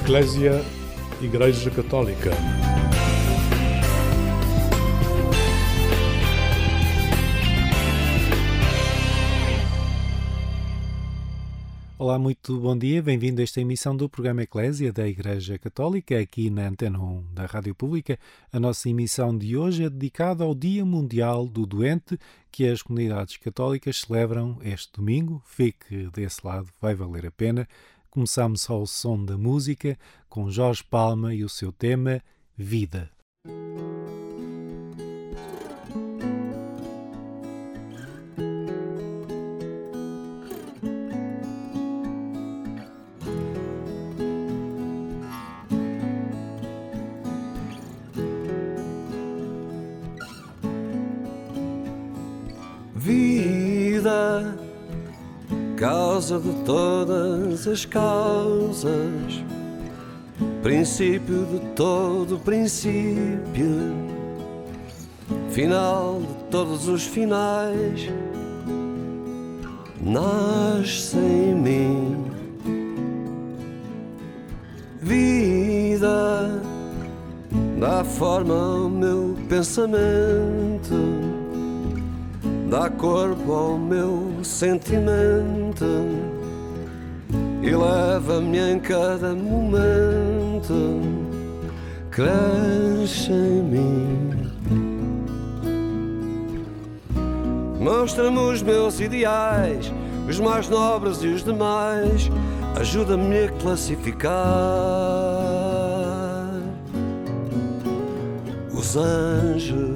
Eclésia, Igreja Católica. Olá, muito bom dia, bem-vindo a esta emissão do programa Eclésia da Igreja Católica, aqui na Antena 1 da Rádio Pública. A nossa emissão de hoje é dedicada ao Dia Mundial do Doente, que as comunidades católicas celebram este domingo. Fique desse lado, vai valer a pena. Começamos ao som da música, com Jorge Palma e o seu tema Vida. Vida, causa de todas as causas, princípio de todo princípio, final de todos os finais, nasce em mim. Vida, dá forma ao meu pensamento, dá corpo ao meu sentimento e leva-me em cada momento, cresce em mim. Mostra-me os meus ideais, os mais nobres e os demais, ajuda-me a classificar os anjos.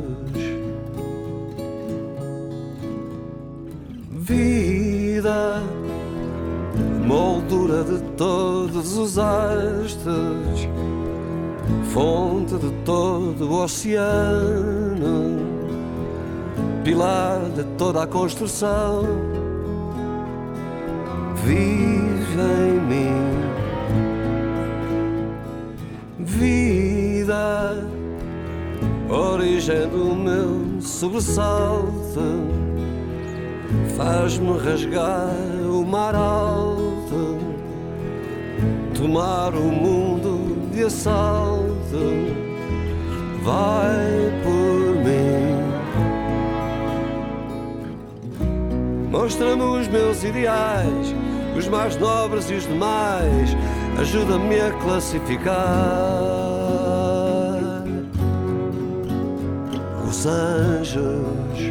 Vida, moldura de todos os astros, fonte de todo o oceano, pilar de toda a construção, vive em mim. Vida, origem do meu sobressalto, faz-me rasgar o mar alto, tomar o mundo de assalto, vai por mim. Mostra-me os meus ideais, os mais nobres e os demais, ajuda-me a classificar os anjos.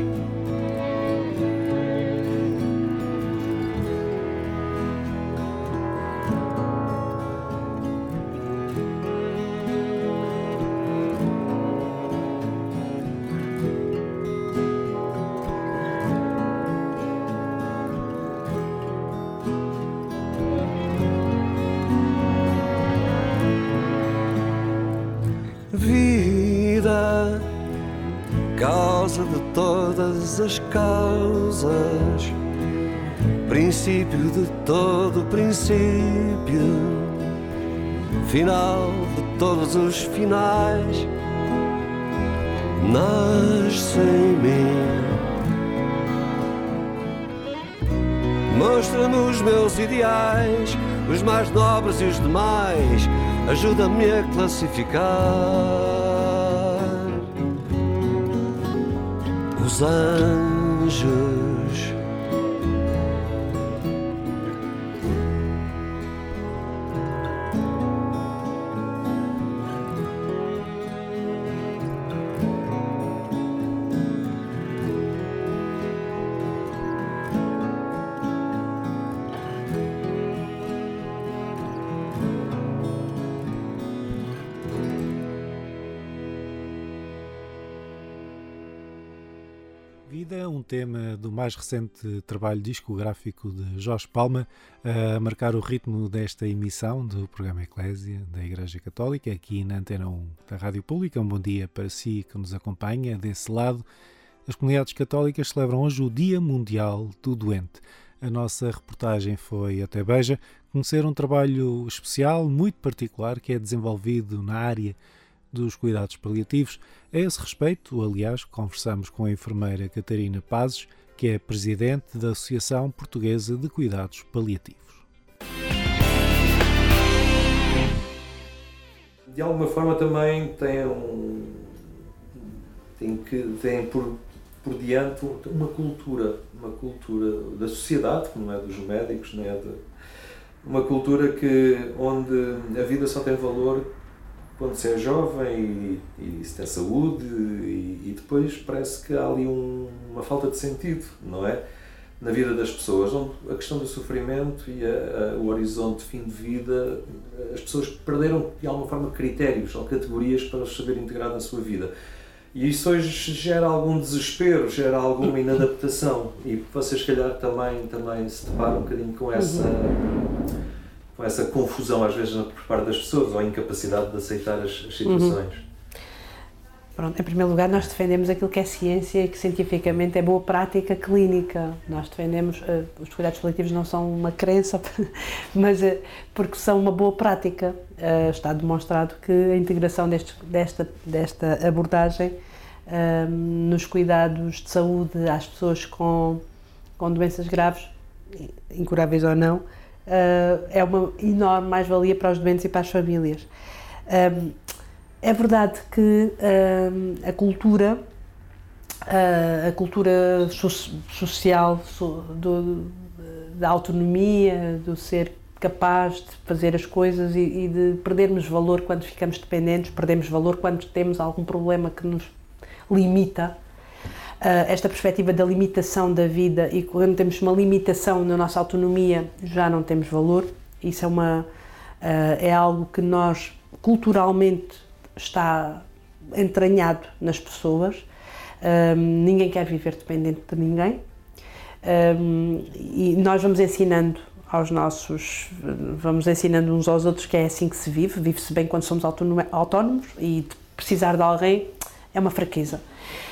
Vida, causa de todas as causas, princípio de todo princípio, final de todos os finais, nasce em mim. Mostra-me os meus ideais, os mais nobres e os demais, ajuda-me a classificar os anjos. Vida é um tema do mais recente trabalho discográfico de Jorge Palma, a marcar o ritmo desta emissão do programa Eclésia da Igreja Católica, aqui na Antena 1 da Rádio Pública. Um bom dia para si que nos acompanha desse lado. As comunidades católicas celebram hoje o Dia Mundial do Doente. A nossa reportagem foi até Beja conhecer um trabalho especial, muito particular, que é desenvolvido na área dos cuidados paliativos. A esse respeito, aliás, conversamos com a enfermeira Catarina Pazes, que é presidente da Associação Portuguesa de Cuidados Paliativos. de alguma forma também tem por diante uma cultura da sociedade, que não é dos médicos, não é uma cultura onde a vida só tem valor quando se é jovem e se tem saúde, e depois parece que há ali uma falta de sentido, não é? Na vida das pessoas, onde a questão do sofrimento e o horizonte de fim de vida, as pessoas perderam de alguma forma critérios ou categorias para os saber integrar na sua vida. E isso hoje gera algum desespero, gera alguma inadaptação, e vocês, se calhar, também se deparam um bocadinho com essa confusão, às vezes, por parte das pessoas, ou a incapacidade de aceitar as situações. Pronto, em primeiro lugar, nós defendemos aquilo que é ciência e que cientificamente é boa prática clínica. Nós defendemos, os cuidados paliativos não são uma crença, mas porque são uma boa prática. Está demonstrado que a integração desta abordagem nos cuidados de saúde às pessoas com doenças graves, incuráveis ou não, é uma enorme mais-valia para os doentes e para as famílias. É verdade que a cultura social da autonomia, do ser capaz de fazer as coisas e de perdermos valor quando ficamos dependentes, perdemos valor quando temos algum problema que nos limita. Esta perspectiva da limitação da vida, e quando temos uma limitação na nossa autonomia já não temos valor. Isso é algo que nós culturalmente está entranhado nas pessoas. Ninguém quer viver dependente de ninguém, e nós vamos ensinando uns aos outros que é assim que se vive-se bem quando somos autónomos, e precisar de alguém é uma fraqueza.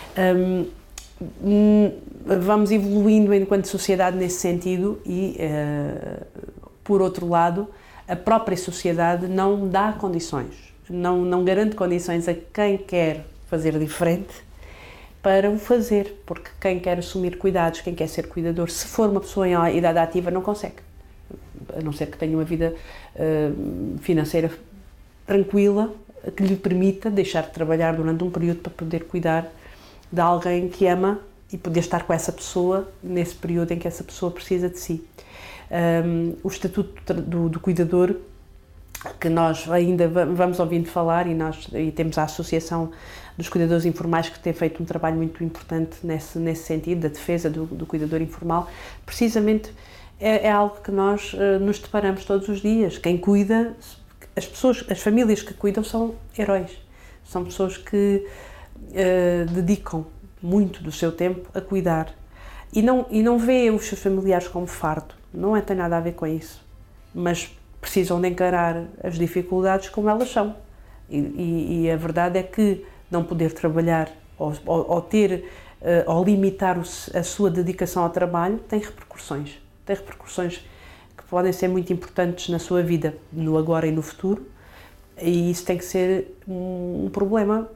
Vamos evoluindo enquanto sociedade nesse sentido e, por outro lado, a própria sociedade não dá condições, não garante condições a quem quer fazer diferente para o fazer, porque quem quer assumir cuidados, quem quer ser cuidador, se for uma pessoa em idade ativa, não consegue, a não ser que tenha uma vida financeira tranquila, que lhe permita deixar de trabalhar durante um período para poder cuidar de alguém que ama e poder estar com essa pessoa nesse período em que essa pessoa precisa de si. O Estatuto do Cuidador, que nós ainda vamos ouvindo falar, e temos a Associação dos Cuidadores Informais, que tem feito um trabalho muito importante nesse sentido, da defesa do cuidador informal. Precisamente é algo que nós nos deparamos todos os dias. Quem cuida, as famílias que cuidam são heróis, são pessoas que dedicam muito do seu tempo a cuidar e não vê os seus familiares como fardo. Não tem nada a ver com isso, mas precisam de encarar as dificuldades como elas são, e a verdade é que não poder trabalhar ou limitar a sua dedicação ao trabalho tem repercussões que podem ser muito importantes na sua vida, no agora e no futuro, e isso tem que ser um problema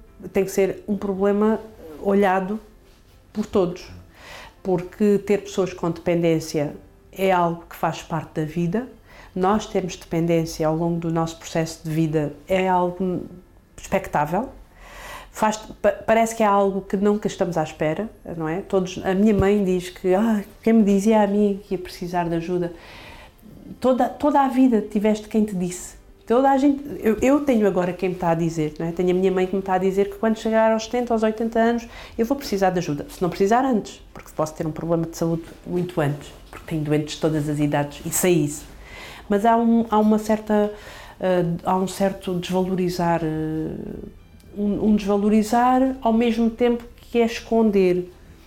olhado por todos, porque ter pessoas com dependência é algo que faz parte da vida. Nós termos dependência ao longo do nosso processo de vida é algo expectável. Parece que é algo que nunca estamos à espera, não é? A minha mãe diz que quem me dizia a mim que ia precisar de ajuda, toda a vida tiveste quem te disse. Toda a gente, eu tenho agora quem me está a dizer, não é? Tenho a minha mãe que me está a dizer que quando chegar aos 70, aos 80 anos, eu vou precisar de ajuda. Se não precisar antes, porque posso ter um problema de saúde muito antes, porque tenho doentes de todas as idades e sei isso. Mas há um certo desvalorizar, desvalorizar ao mesmo tempo que é esconder.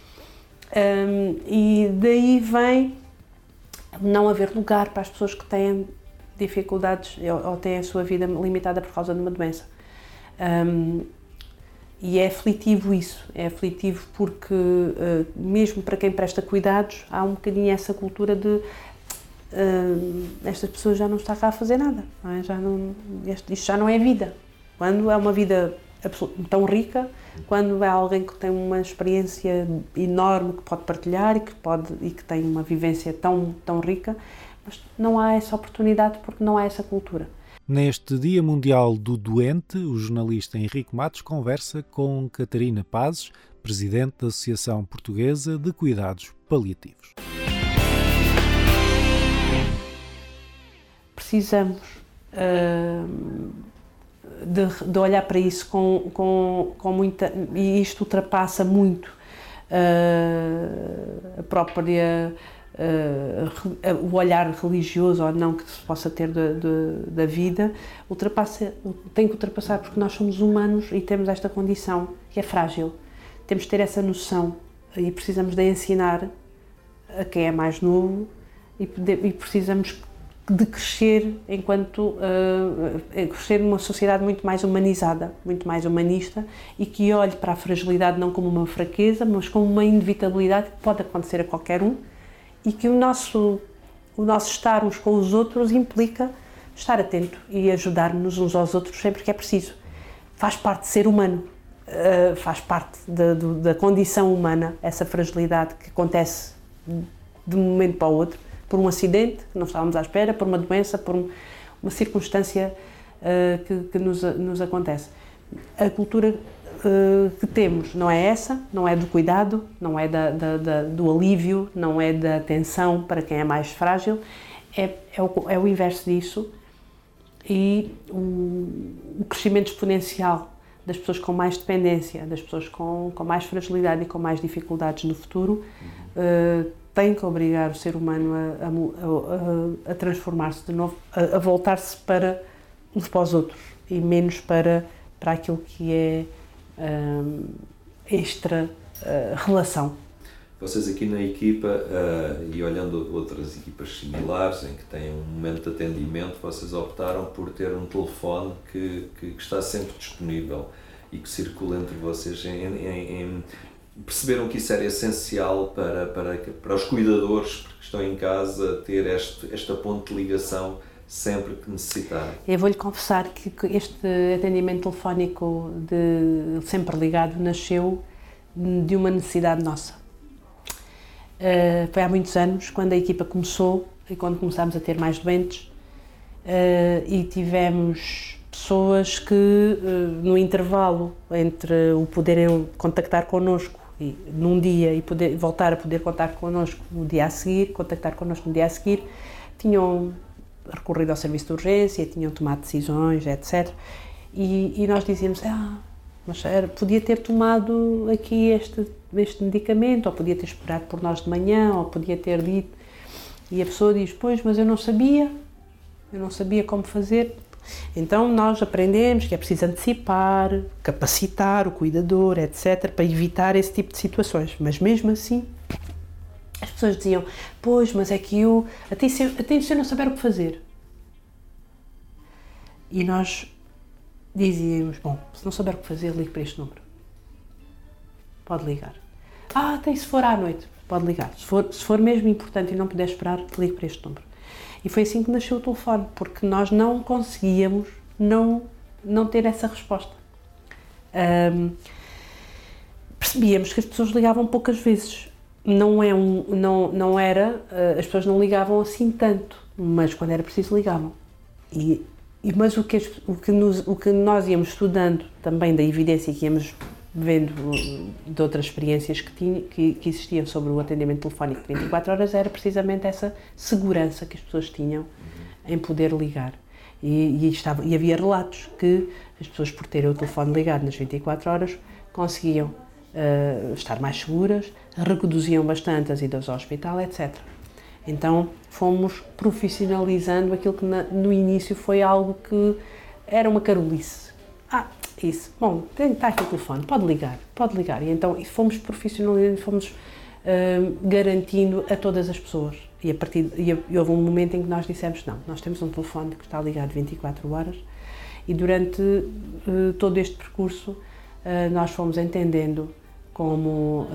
E daí vem não haver lugar para as pessoas que têm dificuldades ou têm a sua vida limitada por causa de uma doença. E é aflitivo isso, porque mesmo para quem presta cuidados há um bocadinho essa cultura de estas pessoas já não está cá a fazer nada, não é? Isto já não é vida. Quando é uma vida tão rica, quando é alguém que tem uma experiência enorme que pode partilhar e que tem uma vivência tão rica, mas não há essa oportunidade porque não há essa cultura. Neste Dia Mundial do Doente, o jornalista Henrique Matos conversa com Catarina Pazes, presidente da Associação Portuguesa de Cuidados Paliativos. Precisamos de olhar para isso com muita... E isto ultrapassa muito a própria... o olhar religioso ou não que se possa ter da vida, tem que ultrapassar, porque nós somos humanos e temos esta condição que é frágil. Temos de ter essa noção e precisamos de ensinar a quem é mais novo e precisamos de crescer enquanto crescer numa sociedade muito mais humanizada, muito mais humanista, e que olhe para a fragilidade não como uma fraqueza, mas como uma inevitabilidade que pode acontecer a qualquer um, e que o nosso estar uns com os outros implica estar atento e ajudar-nos uns aos outros sempre que é preciso. Faz parte de ser humano, faz parte da condição humana, essa fragilidade que acontece de um momento para o outro, por um acidente que não estávamos à espera, por uma doença, por uma circunstância que nos acontece. A cultura que temos não é essa, não é do cuidado, não é do alívio, não é da atenção para quem é mais frágil, é o inverso disso, e o crescimento exponencial das pessoas com mais dependência, das pessoas com mais fragilidade e com mais dificuldades no futuro, tem que obrigar o ser humano a transformar-se de novo, a voltar-se para uns para os outros e menos para aquilo que é extra relação. Vocês aqui na equipa, e olhando outras equipas similares em que têm um momento de atendimento, vocês optaram por ter um telefone que está sempre disponível e que circula entre vocês. Perceberam que isso era essencial para os cuidadores que estão em casa, ter esta ponte de ligação sempre que necessitarem? Eu vou-lhe confessar que este atendimento telefónico de sempre ligado nasceu de uma necessidade nossa. Foi há muitos anos, quando a equipa começou e quando começámos a ter mais doentes, e tivemos pessoas que, no intervalo entre o poderem contactar connosco num dia e voltar a poder contar connosco no dia a seguir, contactar connosco no dia a seguir, tinham recorrido ao serviço de urgência, tinham tomado decisões, etc. E nós dizíamos, mas podia ter tomado aqui este medicamento, ou podia ter esperado por nós de manhã, ou podia ter dito. E a pessoa diz, pois, mas eu não sabia como fazer. Então nós aprendemos que é preciso antecipar, capacitar o cuidador, etc., para evitar esse tipo de situações. Mas mesmo assim, as pessoas diziam, pois, mas é que até se eu não souber o que fazer. E nós dizíamos, bom, se não souber o que fazer, ligue para este número. Pode ligar. Até se for à noite, pode ligar. Se for mesmo importante e não puder esperar, ligue para este número. E foi assim que nasceu o telefone, porque nós não conseguíamos não ter essa resposta. Percebíamos que as pessoas ligavam poucas vezes. As pessoas não ligavam assim tanto, mas quando era preciso ligavam. Mas o que nós íamos estudando também da evidência que íamos vendo de outras experiências que existiam sobre o atendimento telefónico de 24 horas era precisamente essa segurança que as pessoas tinham em poder ligar. E havia relatos que as pessoas, por terem o telefone ligado nas 24 horas, conseguiam estar mais seguras, reduziam bastante as idas ao hospital, etc. Então fomos profissionalizando aquilo que no início foi algo que era uma carolice. Isso, bom, está aqui o telefone, pode ligar. E então fomos profissionalizando, fomos garantindo a todas as pessoas. E houve um momento em que nós dissemos, não, nós temos um telefone que está ligado 24 horas e durante todo este percurso nós fomos entendendo como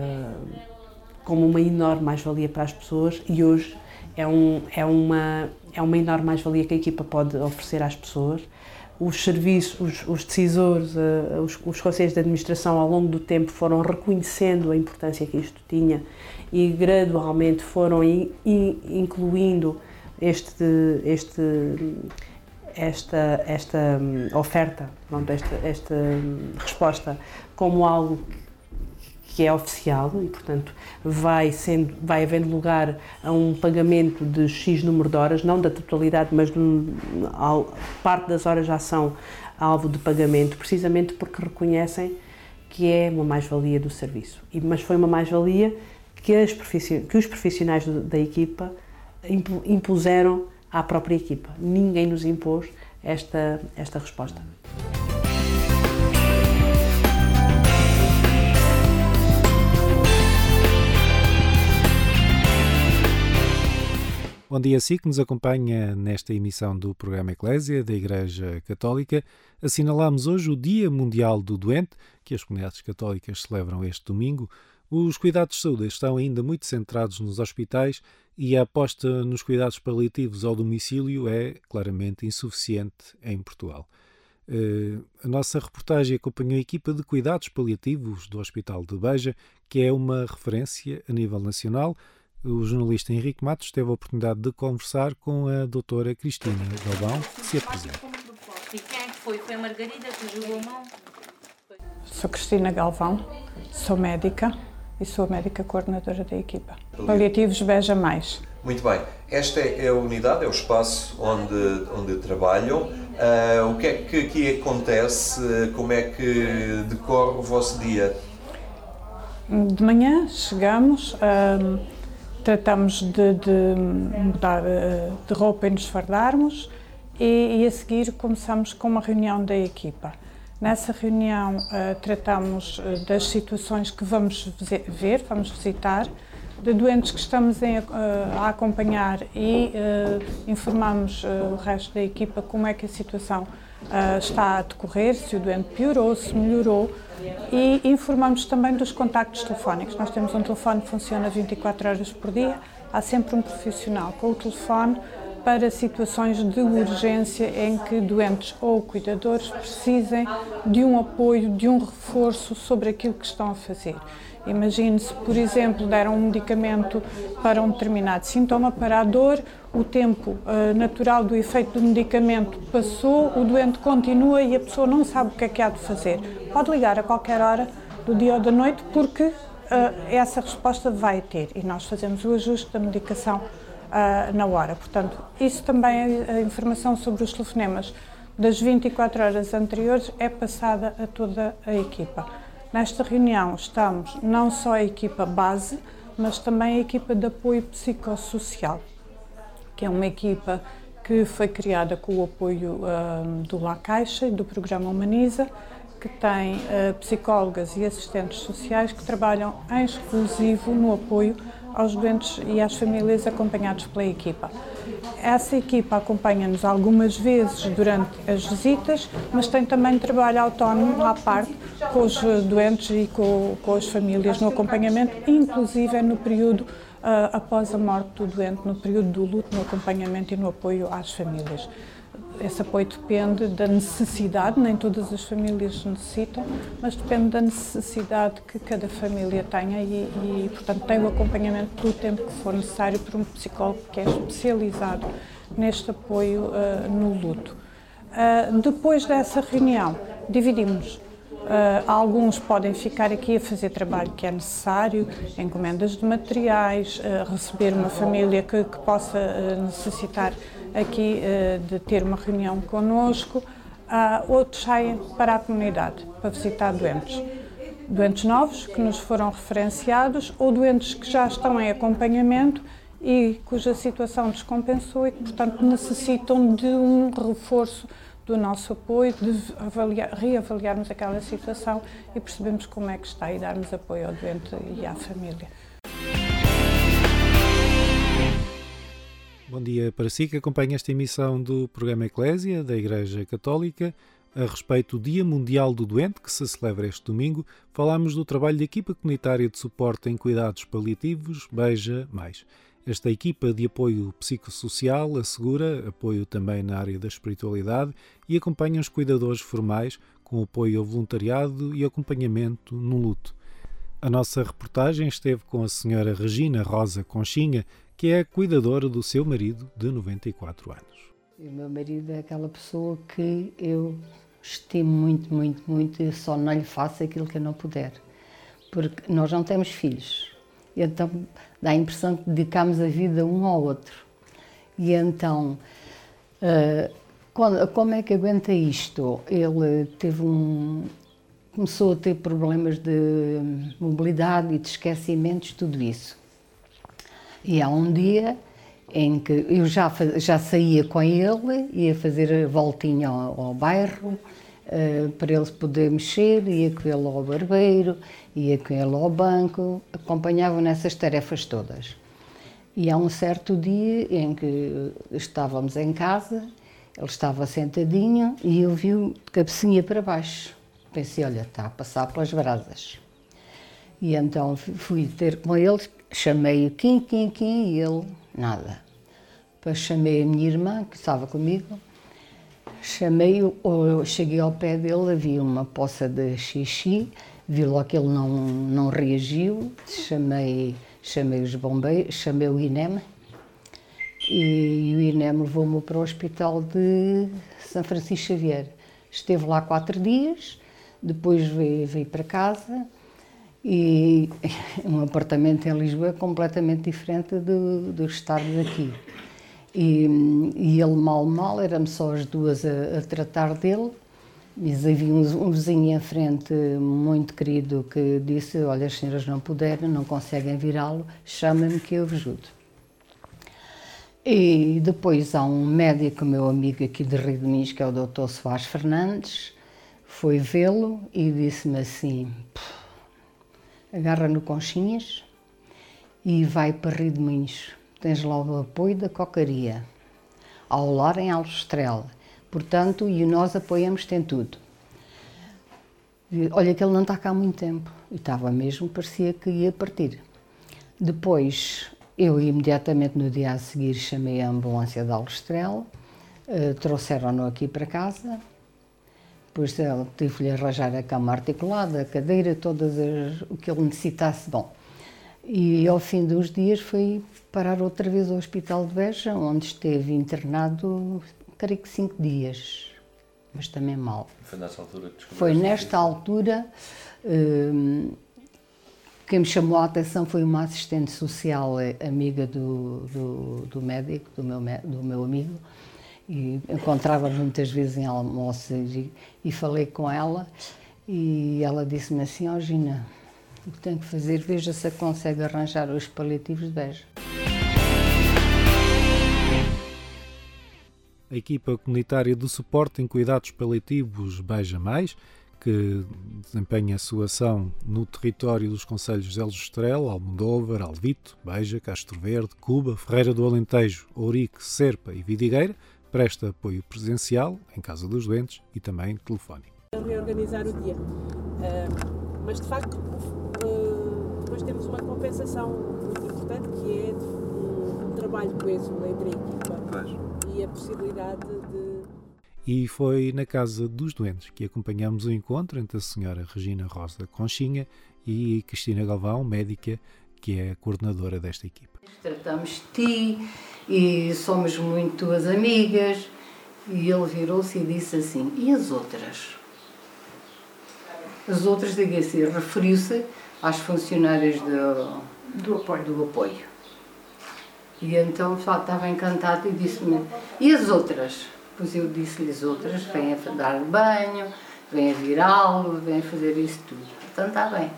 uma enorme mais-valia para as pessoas, e hoje é uma enorme mais-valia que a equipa pode oferecer às pessoas. Os serviços, os decisores, os conselhos de administração ao longo do tempo foram reconhecendo a importância que isto tinha e gradualmente foram incluindo esta oferta, pronto, esta resposta como algo que é oficial e, portanto, vai havendo lugar a um pagamento de X número de horas, não da totalidade, mas parte das horas já são alvo de pagamento, precisamente porque reconhecem que é uma mais-valia do serviço. Mas foi uma mais-valia que os profissionais da equipa impuseram à própria equipa. Ninguém nos impôs esta resposta. Bom dia a si que nos acompanha nesta emissão do programa Eclésia da Igreja Católica. Assinalamos hoje o Dia Mundial do Doente, que as comunidades católicas celebram este domingo. Os cuidados de saúde estão ainda muito centrados nos hospitais e a aposta nos cuidados paliativos ao domicílio é claramente insuficiente em Portugal. A nossa reportagem acompanhou a equipa de cuidados paliativos do Hospital de Beja, que é uma referência a nível nacional. O jornalista Henrique Matos teve a oportunidade de conversar com a doutora Cristina Galvão, que se apresenta. E quem é que foi? Foi a Margarida que jogou a mão? Sou Cristina Galvão, sou médica e sou a médica coordenadora da equipa. Paliativos Beja Mais. Muito bem. Esta é a unidade, é o espaço onde trabalham. O que é que aqui acontece? Como é que decorre o vosso dia? De manhã chegamos, tratamos de mudar de roupa e nos fardarmos e a seguir começamos com uma reunião da equipa. Nessa reunião tratamos das situações que vamos vamos visitar, de doentes que estamos a acompanhar e informamos o resto da equipa como é que a situação está a decorrer, se o doente piorou, se melhorou, e informamos também dos contactos telefónicos. Nós temos um telefone que funciona 24 horas por dia, há sempre um profissional com o telefone para situações de urgência em que doentes ou cuidadores precisem de um apoio, de um reforço sobre aquilo que estão a fazer. Imagine-se, por exemplo, deram um medicamento para um determinado sintoma, para a dor, o tempo natural do efeito do medicamento passou, o doente continua e a pessoa não sabe o que há de fazer. Pode ligar a qualquer hora do dia ou da noite porque essa resposta vai ter e nós fazemos o ajuste da medicação na hora. Portanto, isso também, a informação sobre os telefonemas das 24 horas anteriores é passada a toda a equipa. Nesta reunião estamos não só a equipa base, mas também a equipa de apoio psicossocial, que é uma equipa que foi criada com o apoio do La Caixa e do programa Humaniza, que tem psicólogas e assistentes sociais que trabalham em exclusivo no apoio aos doentes e às famílias acompanhados pela equipa. Essa equipa acompanha-nos algumas vezes durante as visitas, mas tem também trabalho autónomo à parte com os doentes e com as famílias no acompanhamento, inclusive no período após a morte do doente, no período do luto, no acompanhamento e no apoio às famílias. Esse apoio depende da necessidade, nem todas as famílias necessitam, mas depende da necessidade que cada família tenha e portanto, tem o acompanhamento do tempo que for necessário por um psicólogo que é especializado neste apoio no luto. Depois dessa reunião, dividimos-nos. Alguns podem ficar aqui a fazer trabalho que é necessário, encomendas de materiais, receber uma família que possa necessitar aqui de ter uma reunião connosco. Outros saem para a comunidade, para visitar doentes. Doentes novos que nos foram referenciados ou doentes que já estão em acompanhamento e cuja situação descompensou e que, portanto, necessitam de um reforço do nosso apoio, de reavaliarmos aquela situação e percebermos como é que está e darmos apoio ao doente e à família. Bom dia para si que acompanha esta emissão do programa Eclésia da Igreja Católica. A respeito do Dia Mundial do Doente, que se celebra este domingo, falamos do trabalho da equipa comunitária de suporte em cuidados paliativos Beja Mais. Esta equipa de apoio psicossocial assegura apoio também na área da espiritualidade e acompanha os cuidadores formais com apoio ao voluntariado e acompanhamento no luto. A nossa reportagem esteve com a senhora Regina Rosa Conchinha, que é a cuidadora do seu marido de 94 anos. E o meu marido é aquela pessoa que eu estimo muito, muito, muito, e só não lhe faço aquilo que eu não puder. Porque nós não temos filhos, então dá a impressão que dedicamos a vida um ao outro. E então, como é que aguenta isto? Ele começou a ter problemas de mobilidade e de esquecimentos, tudo isso. E há um dia em que eu já saía com ele, ia fazer a voltinha ao bairro, para ele se poder mexer, ia com ele ao barbeiro, ia com ele ao banco, acompanhava nessas tarefas todas. E há um certo dia em que estávamos em casa, ele estava sentadinho e eu vi-o de cabecinha para baixo. Pensei, olha, está a passar pelas brasas. E então fui ter com ele, chamei-o Kim, e ele, nada. Depois chamei a minha irmã, que estava comigo, eu cheguei ao pé dele, havia uma poça de xixi, vi logo que ele não reagiu, chamei os bombeiros, chamei o INEM, e o INEM levou-me para o hospital de São Francisco Xavier. Esteve lá 4 dias, depois veio para casa, e um apartamento em Lisboa é completamente diferente dos estarmos aqui. E ele mal, éramos só as duas a tratar dele, mas havia um vizinho em frente muito querido que disse, olha, as senhoras não puderam, não conseguem virá-lo, chamem-me que eu vos ajudo. E depois há um médico, meu amigo aqui de Rio de Minhos, que é o Dr. Soares Fernandes, foi vê-lo e disse-me assim, agarra no Conchinhas e vai para Rio de Minhos. Tens lá o apoio da Cocaria, ao lar em Aljustrel, portanto, e nós apoiamos-te em tudo. Olha que ele não está cá há muito tempo, e estava mesmo, parecia que ia partir. Depois, eu imediatamente no dia a seguir chamei a ambulância de Aljustrel, trouxeram-no aqui para casa, depois tive-lhe a arranjar a cama articulada, a cadeira, o que ele necessitasse, bom. E ao fim dos dias foi parar outra vez ao Hospital de Beja, onde esteve internado, creio que 5 dias, mas também mal. Foi nessa altura que descobriu? Foi nesta altura, quem me chamou a atenção foi uma assistente social, amiga do médico, do meu amigo, e encontrava-nos muitas vezes em almoços e falei com ela, e ela disse-me assim, ó Gina, o que tem que fazer, veja se consegue arranjar os paliativos de Beja. A equipa comunitária de suporte em cuidados paliativos Beja Mais, que desempenha a sua ação no território dos concelhos de Aljustrel, Almodóvar, Alvito, Beja, Castro Verde, Cuba, Ferreira do Alentejo, Ourique, Serpa e Vidigueira, presta apoio presencial, em casa dos doentes, e também telefónico. Reorganizar o dia. Mas, de facto, depois temos uma compensação muito importante, que é um trabalho coeso entre a equipa e a possibilidade de... E foi na Casa dos Doentes que acompanhamos o encontro entre a senhora Regina Rosa Conchinha e Cristina Galvão, médica, que é a coordenadora desta equipa. Tratamos de ti e somos muito as amigas. E ele virou-se e disse assim, e as outras? As outras, diga assim, referiu-se às funcionárias do apoio. E então estava encantado e disse-me, e as outras? Pois eu disse-lhe, as outras vêm a dar banho, vêm a virá-lo, vêm a fazer isso tudo. Então está bem.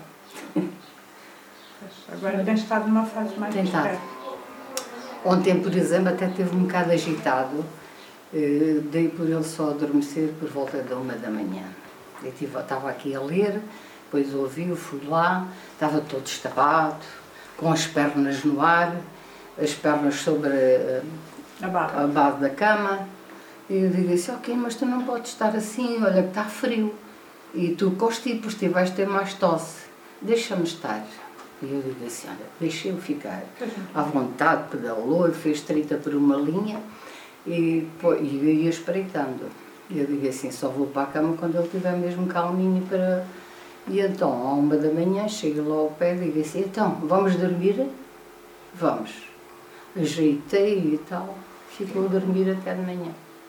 Agora tem estado numa fase mais estado. Ontem, por exemplo, até teve um bocado agitado, dei por ele só adormecer por volta da 1 da manhã. Eu estava aqui a ler, depois ouvi-o, fui lá, estava todo estabado, com as pernas no ar, as pernas sobre a base da cama. E eu digo assim, ok, mas tu não podes estar assim, olha que está frio. E tu constipas, tu vais ter mais tosse. Deixa-me estar. E eu digo assim, olha, deixei-o ficar. À vontade, pedalou, fez 30 por uma linha e eu ia espreitando. E eu digo assim, só vou para a cama quando ele estiver mesmo calminho para... E então, à 1 da manhã, chego lá ao pé e digo assim, então, vamos dormir? Vamos. Ajeitei e tal, ficou a dormir até de manhã.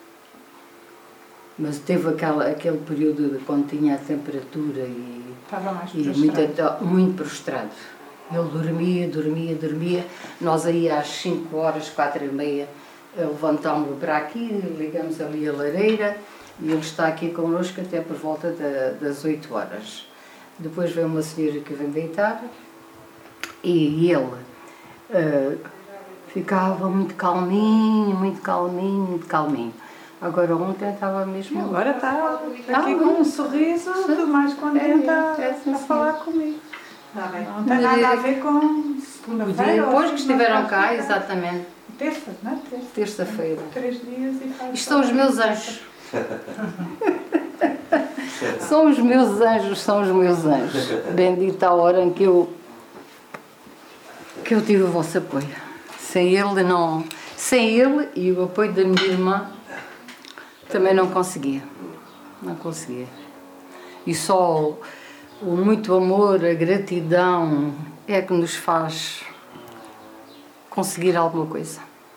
Mas teve aquele período de quando tinha a temperatura e estava mais prostrado. Muito prostrado. Ele dormia. Nós aí às 5 horas, 4h30, levantámos-lo para aqui, ligamos ali a lareira e ele está aqui connosco até por volta das 8 horas. Depois veio uma senhora que vem deitar e ele ficava muito calminho. Agora ontem estava mesmo... Agora está aqui com um sorriso, mais contente a falar comigo. Não tem nada a ver com segunda-feira. Depois que estiveram cá, exatamente. Terça, não é? Terça-feira. 3 dias e faz. Isto são os meus anjos. São os meus anjos. Bendita a hora em que eu tive o vosso apoio. Sem ele e o apoio da minha irmã, também não conseguia. E só o muito amor, a gratidão é que nos faz conseguir alguma coisa.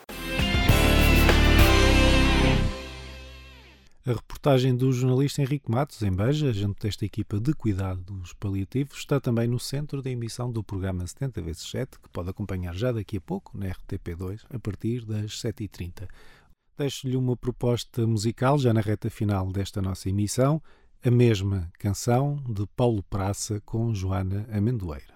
A reportagem do jornalista Henrique Matos, em Beja, junto desta equipa de cuidados paliativos, está também no centro da emissão do programa 70x7, que pode acompanhar já daqui a pouco, na RTP2, a partir das 7h30. Deixo-lhe uma proposta musical, já na reta final desta nossa emissão, a mesma canção de Paulo Praça com Joana Amendoeira.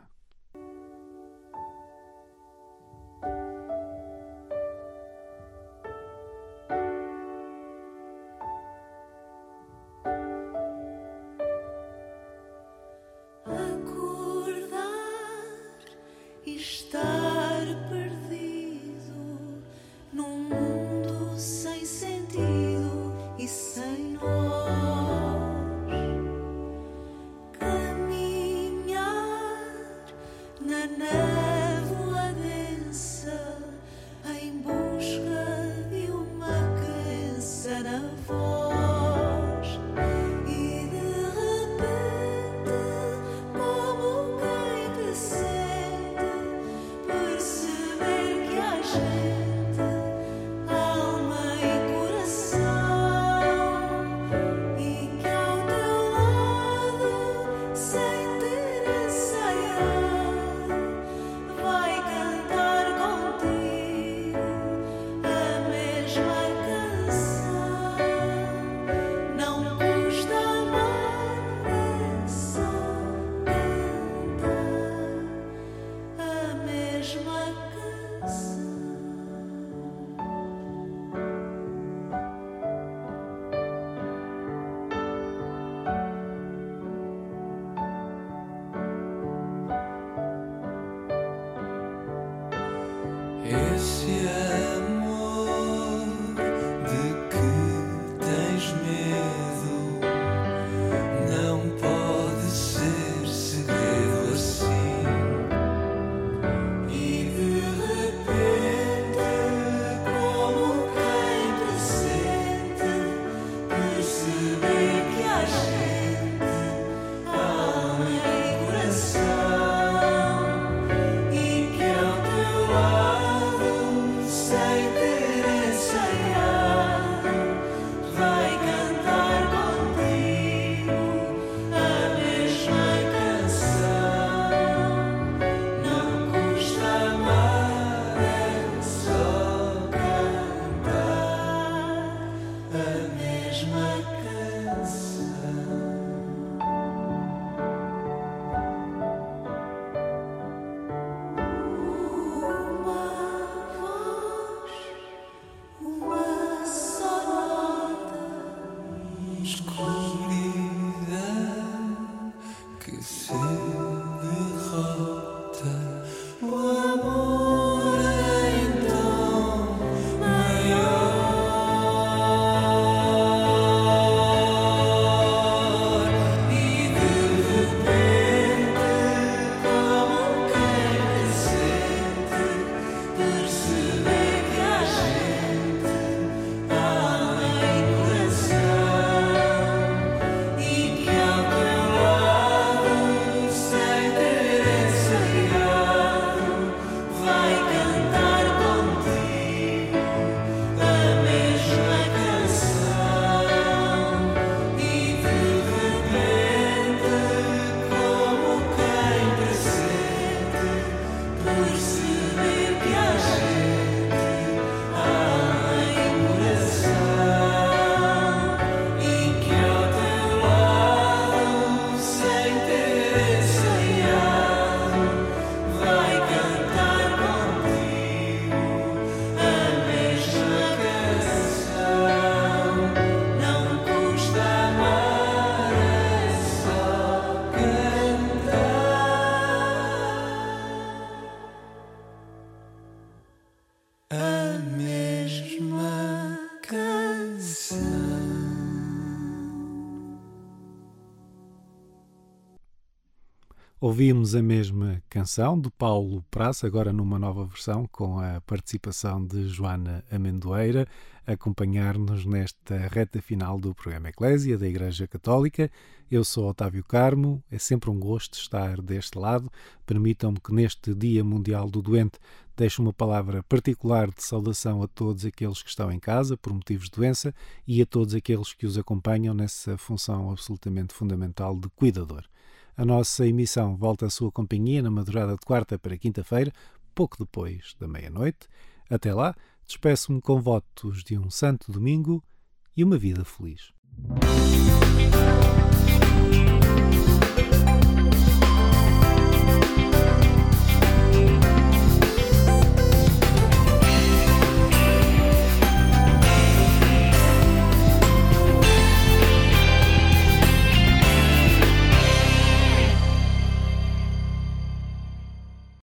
Ouvimos a mesma canção do Paulo Praça, agora numa nova versão, com a participação de Joana Amendoeira, a acompanhar-nos nesta reta final do programa Eclésia da Igreja Católica. Eu sou Otávio Carmo, é sempre um gosto estar deste lado. Permitam-me que neste Dia Mundial do Doente deixe uma palavra particular de saudação a todos aqueles que estão em casa por motivos de doença e a todos aqueles que os acompanham nessa função absolutamente fundamental de cuidador. A nossa emissão volta à sua companhia na madrugada de quarta para quinta-feira, pouco depois da meia-noite. Até lá, despeço-me com votos de um santo domingo e uma vida feliz.